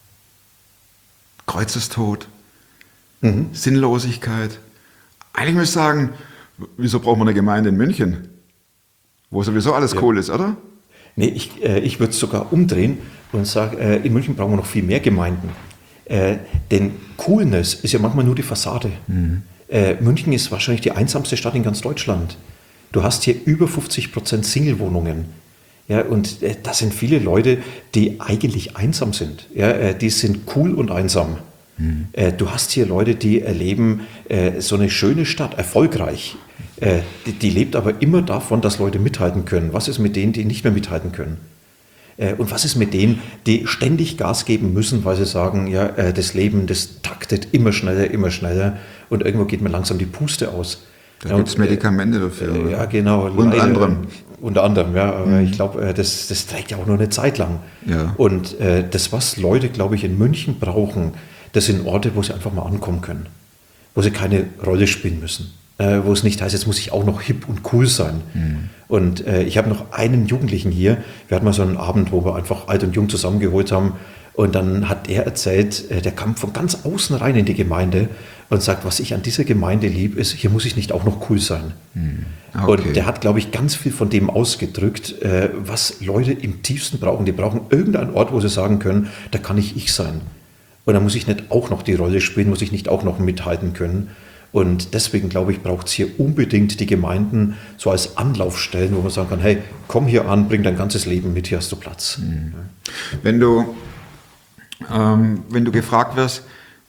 Kreuzestod, mhm. Sinnlosigkeit. Eigentlich muss ich sagen, wieso braucht man eine Gemeinde in München, wo sowieso alles ja. cool ist, oder? Nee, ich, äh, ich würde es sogar umdrehen und sagen, äh, in München brauchen wir noch viel mehr Gemeinden. Äh, denn Coolness ist ja manchmal nur die Fassade. Mhm. Äh, München ist wahrscheinlich die einsamste Stadt in ganz Deutschland. Du hast hier über fünfzig Prozent Single-Wohnungen. Ja, und äh, das sind viele Leute, die eigentlich einsam sind. Ja, äh, die sind cool und einsam. Mhm. Äh, du hast hier Leute, die erleben äh, so eine schöne Stadt, erfolgreich. Äh, die, die lebt aber immer davon, dass Leute mithalten können. Was ist mit denen, die nicht mehr mithalten können? Äh, und was ist mit denen, die ständig Gas geben müssen, weil sie sagen, ja, äh, das Leben, das taktet immer schneller, immer schneller und irgendwo geht mir langsam die Puste aus. Da ja, gibt es Medikamente dafür. Äh, ja, genau. Unter anderem. Unter anderem, ja. Aber mhm. ich glaube, das, das trägt ja auch nur eine Zeit lang. Ja. Und äh, das, was Leute, glaube ich, in München brauchen, das sind Orte, wo sie einfach mal ankommen können. Wo sie keine Rolle spielen müssen. Äh, wo es nicht heißt, jetzt muss ich auch noch hip und cool sein. Mhm. Und äh, ich habe noch einen Jugendlichen hier. Wir hatten mal so einen Abend, wo wir einfach alt und jung zusammengeholt haben. Und dann hat er erzählt, äh, der kam von ganz außen rein in die Gemeinde und sagt, was ich an dieser Gemeinde lieb, ist, hier muss ich nicht auch noch cool sein. Hm. Okay. Und der hat, glaube ich, ganz viel von dem ausgedrückt, äh, was Leute im tiefsten brauchen. Die brauchen irgendeinen Ort, wo sie sagen können, da kann ich ich sein. Und da muss ich nicht auch noch die Rolle spielen, muss ich nicht auch noch mithalten können. Und deswegen, glaube ich, braucht es hier unbedingt die Gemeinden so als Anlaufstellen, wo man sagen kann, hey, komm hier an, bring dein ganzes Leben mit, hier hast du Platz. Hm. Wenn du, ähm, wenn du gefragt wirst,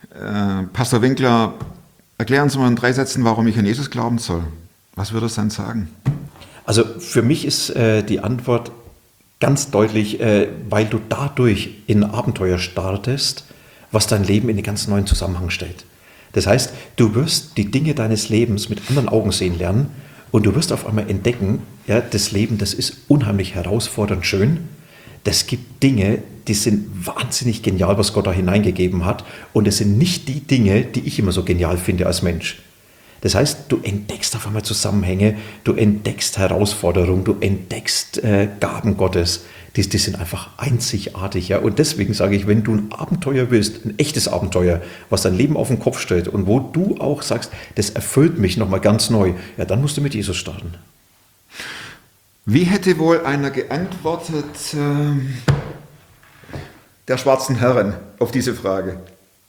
Äh, Pastor Winkler, erklären Sie mal in drei Sätzen, warum ich an Jesus glauben soll. Was würde es dann sagen? Also für mich ist äh, die Antwort ganz deutlich, äh, weil du dadurch in ein Abenteuer startest, was dein Leben in einen ganz neuen Zusammenhang stellt. Das heißt, du wirst die Dinge deines Lebens mit anderen Augen sehen lernen und du wirst auf einmal entdecken, ja, das Leben, das ist unheimlich herausfordernd schön. Das gibt Dinge, die sind wahnsinnig genial, was Gott da hineingegeben hat. Und es sind nicht die Dinge, die ich immer so genial finde als Mensch. Das heißt, du entdeckst auf einmal Zusammenhänge, du entdeckst Herausforderungen, du entdeckst äh, Gaben Gottes. Die, die sind einfach einzigartig. Ja? Und deswegen sage ich, wenn du ein Abenteuer willst, ein echtes Abenteuer, was dein Leben auf den Kopf stellt und wo du auch sagst, das erfüllt mich nochmal ganz neu, ja, dann musst du mit Jesus starten. Wie hätte wohl einer geantwortet, äh, der schwarzen Herren, auf diese Frage?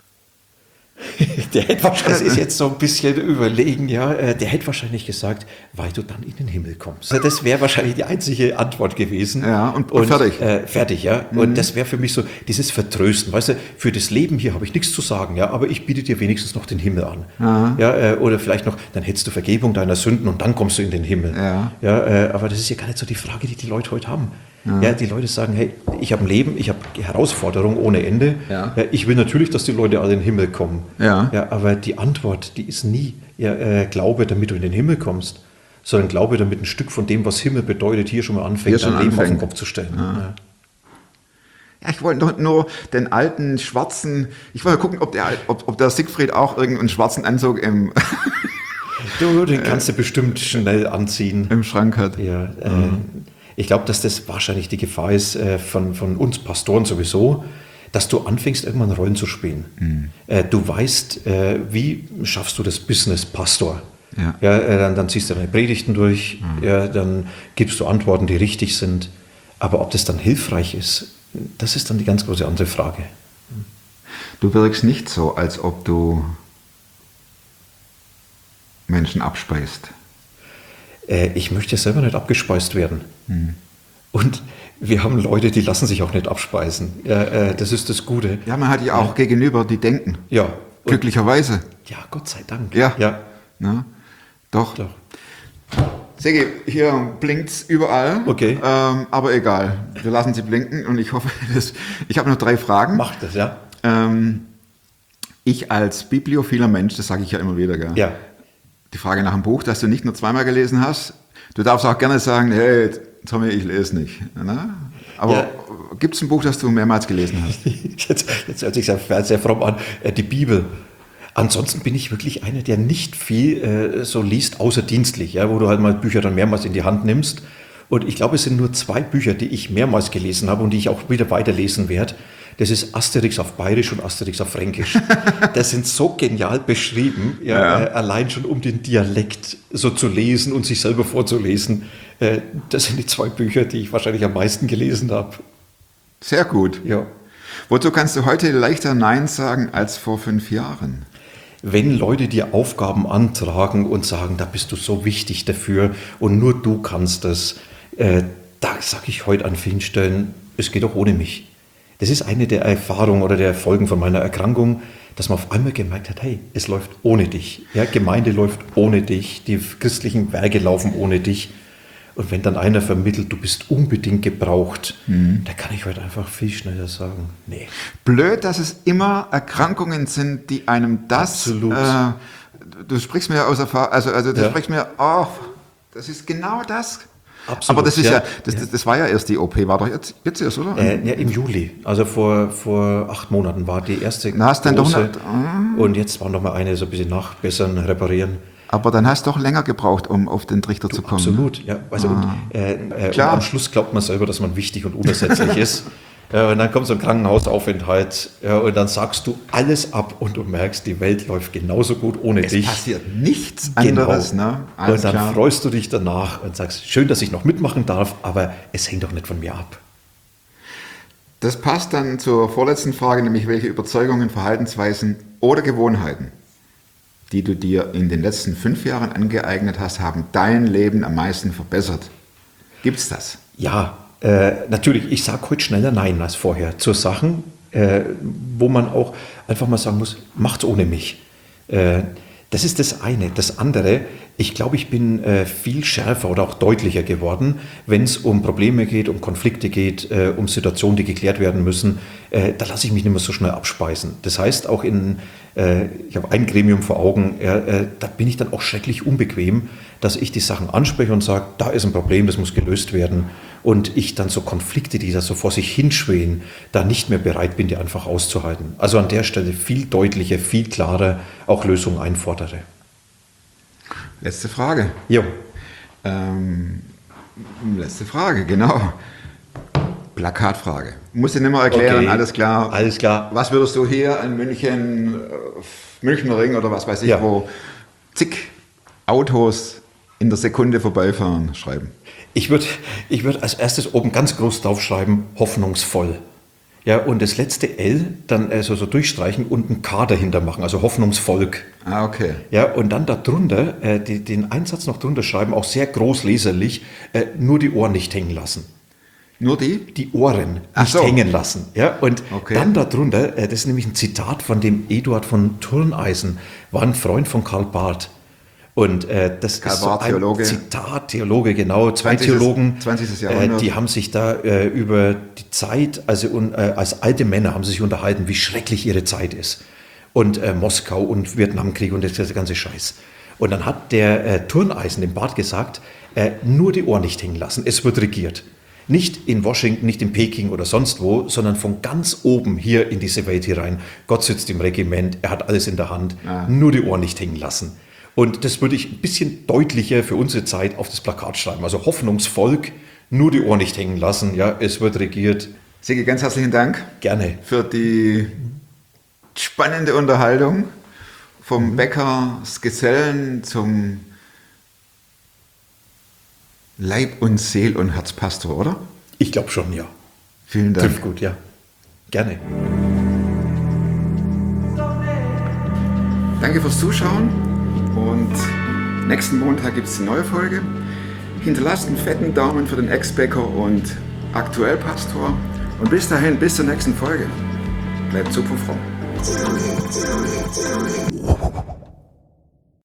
Der hätte wahrscheinlich, das ist jetzt so ein bisschen überlegen, ja, der hätte wahrscheinlich gesagt, weil du dann in den Himmel kommst. Also das wäre wahrscheinlich die einzige Antwort gewesen. Ja, und, und fertig. Äh, fertig, ja. Mhm. Und das wäre für mich so dieses Vertrösten. Weißt du, für das Leben hier habe ich nichts zu sagen, ja, aber ich biete dir wenigstens noch den Himmel an. Aha. Ja, äh, oder vielleicht noch, dann hättest du Vergebung deiner Sünden und dann kommst du in den Himmel. Ja. Ja, äh, aber das ist ja gar nicht so die Frage, die die Leute heute haben. Ja. Ja, die Leute sagen, hey, ich habe ein Leben, ich habe Herausforderungen ohne Ende. Ja. Ja, ich will natürlich, dass die Leute alle in den Himmel kommen. Ja. Ja, aber die Antwort, die ist nie, ja, äh, Glaube, damit du in den Himmel kommst, sondern Glaube, damit ein Stück von dem, was Himmel bedeutet, hier schon mal anfängt, dein Leben auf den Kopf zu stellen. Ja. Ja. Ja, ich wollte nur, nur den alten schwarzen, ich wollte gucken, ob der, ob, ob der Siegfried auch irgendeinen schwarzen Anzug im Du, den kannst du bestimmt schnell anziehen. Im Schrank hat. Ja, äh, mhm. Ich glaube, dass das wahrscheinlich die Gefahr ist äh, von, von uns Pastoren sowieso, dass du anfängst, irgendwann Rollen zu spielen. Mhm. Äh, du weißt, äh, wie schaffst du das Business Pastor? Ja. Ja, äh, dann, dann ziehst du deine Predigten durch, mhm. ja, dann gibst du Antworten, die richtig sind. Aber ob das dann hilfreich ist, das ist dann die ganz große andere Frage. Du wirkst nicht so, als ob du Menschen abspeist. Ich möchte selber nicht abgespeist werden. Hm. Und wir haben Leute, die lassen sich auch nicht abspeisen. Ja, äh, das ist das Gute. Ja, man hat ja auch ja. gegenüber, die denken. Ja. Glücklicherweise. Ja, Gott sei Dank. Ja. ja. Na, doch. doch. Segi, hier blinkt es überall. Okay. Ähm, aber egal. Wir lassen sie blinken und ich hoffe, dass. Ich habe noch drei Fragen. Macht das, ja. Ähm, ich als bibliophiler Mensch, das sage ich ja immer wieder, gell? Ja. Die Frage nach dem Buch, das du nicht nur zweimal gelesen hast. Du darfst auch gerne sagen, hey, Tommy, ich lese nicht. Na? Aber ja. Gibt es ein Buch, das du mehrmals gelesen hast? Jetzt, jetzt hört sich sehr, sehr fromm an. Die Bibel. Ansonsten bin ich wirklich einer, der nicht viel äh, so liest, außer dienstlich, ja, wo du halt mal Bücher dann mehrmals in die Hand nimmst. Und ich glaube, es sind nur zwei Bücher, die ich mehrmals gelesen habe und die ich auch wieder weiterlesen werde. Das ist Asterix auf Bayerisch und Asterix auf Fränkisch. Das sind so genial beschrieben, ja, ja. Äh, allein schon um den Dialekt so zu lesen und sich selber vorzulesen. Äh, das sind die zwei Bücher, die ich wahrscheinlich am meisten gelesen habe. Sehr gut. Ja. Wozu kannst du heute leichter Nein sagen als vor fünf Jahren? Wenn Leute dir Aufgaben antragen und sagen, da bist du so wichtig dafür und nur du kannst das, äh, da sage ich heute an vielen Stellen, es geht auch ohne mich. Das ist eine der Erfahrungen oder der Folgen von meiner Erkrankung, dass man auf einmal gemerkt hat, hey, es läuft ohne dich. Ja, Gemeinde läuft ohne dich, die christlichen Werke laufen ohne dich. Und wenn dann einer vermittelt, du bist unbedingt gebraucht, mhm. da kann ich heute einfach viel schneller sagen, nee. Blöd, dass es immer Erkrankungen sind, die einem das... Absolut. Äh, du sprichst mir aus Erfahrung, also, also du ja. sprichst mir, oh, das ist genau das... Absolut, aber das ist ja, ja, das, ja. Das war ja erst die O P, war doch jetzt, jetzt erst, oder? Äh, ja, im Juli, also vor, vor acht Monaten war die erste Na, hast große, dann doch nicht, äh, und jetzt war noch mal eine so ein bisschen nachbessern, reparieren. Aber dann hast du doch länger gebraucht, um auf den Trichter du, zu kommen. Absolut, ja. Also ah. und, äh, äh, und am Schluss glaubt man selber, dass man wichtig und unersetzlich ist. Ja, und dann kommt so ein Krankenhausaufenthalt, ja, und dann sagst du alles ab und du merkst, die Welt läuft genauso gut ohne es dich. Es passiert nichts anderes. Genau. Ne? Und dann klar. freust du dich danach und sagst, schön, dass ich noch mitmachen darf, aber es hängt doch nicht von mir ab. Das passt dann zur vorletzten Frage, nämlich welche Überzeugungen, Verhaltensweisen oder Gewohnheiten, die du dir in den letzten fünf Jahren angeeignet hast, haben dein Leben am meisten verbessert. Gibt's das? Ja. Äh, natürlich, ich sage heute schneller Nein als vorher zu Sachen, äh, wo man auch einfach mal sagen muss, macht's ohne mich. Äh, das ist das eine. Das andere, ich glaube, ich bin äh, viel schärfer oder auch deutlicher geworden, wenn es um Probleme geht, um Konflikte geht, äh, um Situationen, die geklärt werden müssen. Äh, da lasse ich mich nicht mehr so schnell abspeisen. Das heißt, auch in, äh, ich habe ein Gremium vor Augen, äh, äh, da bin ich dann auch schrecklich unbequem, dass ich die Sachen anspreche und sage, da ist ein Problem, das muss gelöst werden. Und ich dann so Konflikte, die da so vor sich hinschwehen, da nicht mehr bereit bin, die einfach auszuhalten. Also an der Stelle viel deutlicher, viel klarer auch Lösungen einfordere. Letzte Frage. Jo. Ähm, letzte Frage, genau. Plakatfrage. Muss ich nicht mehr erklären, Okay. alles klar. Alles klar. Was würdest du hier in München, äh, Münchner Ring oder was weiß ich, Ja. wo zig Autos in der Sekunde vorbeifahren, schreiben? Ich würde ich würd als erstes oben ganz groß draufschreiben, hoffnungsvoll. Ja, und das letzte L dann äh, so, so durchstreichen und ein K dahinter machen, also Hoffnungsvolk. Ah, okay. Ja, und dann darunter, äh, die, den Einsatz noch drunter schreiben, auch sehr groß leserlich, äh, nur die Ohren nicht hängen lassen. Nur die? Die Ohren Ach nicht so. hängen lassen. Ja, und Okay. dann darunter, äh, das ist nämlich ein Zitat von dem Eduard von Turneisen, war ein Freund von Karl Barth. Und äh, das Karl ist Barth, so ein Theologe. Zitat, Theologe, genau, zwei zwanzigstes Theologen, zwanzigstes äh, Jahrhundert. die haben sich da äh, über die Zeit, also un, äh, als alte Männer haben sie sich unterhalten, wie schrecklich ihre Zeit ist. Und äh, Moskau und Vietnamkrieg und das, das ganze Scheiß. Und dann hat der äh, Turneisen dem Barth gesagt, äh, nur die Ohren nicht hängen lassen, es wird regiert. Nicht in Washington, nicht in Peking oder sonst wo, sondern von ganz oben hier in diese Welt hier rein. Gott sitzt im Regiment, er hat alles in der Hand, Ah. nur die Ohren nicht hängen lassen. Und das würde ich ein bisschen deutlicher für unsere Zeit auf das Plakat schreiben. Also Hoffnungsvolk, nur die Ohren nicht hängen lassen, ja, es wird regiert. Sigi, ganz herzlichen Dank Gerne. für die spannende Unterhaltung vom Bäckers Gesellen zum Leib und Seel und Herzpastor, oder? Ich glaube schon, ja. Vielen Dank. Trifft gut, ja. Gerne. Danke fürs Zuschauen und nächsten Montag gibt es eine neue Folge. Hinterlasst einen fetten Daumen für den Ex-Bäcker und aktuell Pastor. Und bis dahin, bis zur nächsten Folge. Bleibt super fromm.